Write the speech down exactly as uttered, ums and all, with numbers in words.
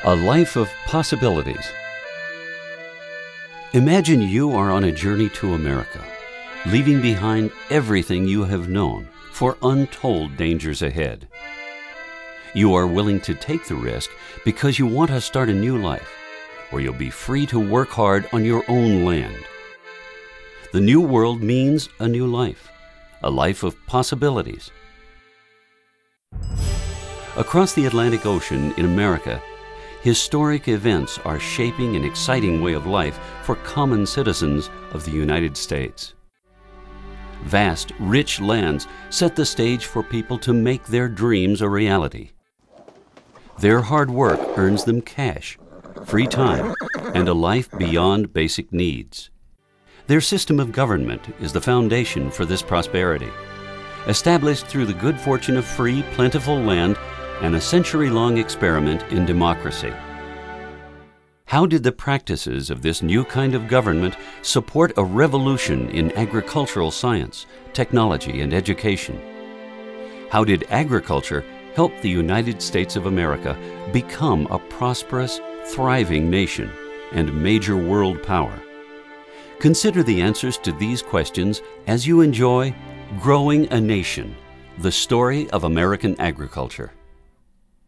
A life of possibilities. Imagine you are on a journey to America, leaving behind everything you have known for untold dangers ahead. You are willing to take the risk because you want to start a new life, where you'll be free to work hard on your own land. The new world means a new life, a life of possibilities. Across the Atlantic Ocean in America, historic events are shaping an exciting way of life for common citizens of the United States. Vast, rich lands set the stage for people to make their dreams a reality. Their hard work earns them cash, free time, and a life beyond basic needs. Their system of government is the foundation for this prosperity, established through the good fortune of free, plentiful land and a century-long experiment in democracy. How did the practices of this new kind of government support a revolution in agricultural science, technology, and education? How did agriculture help the United States of America become a prosperous, thriving nation and major world power? Consider the answers to these questions as you enjoy Growing a Nation, the story of American agriculture.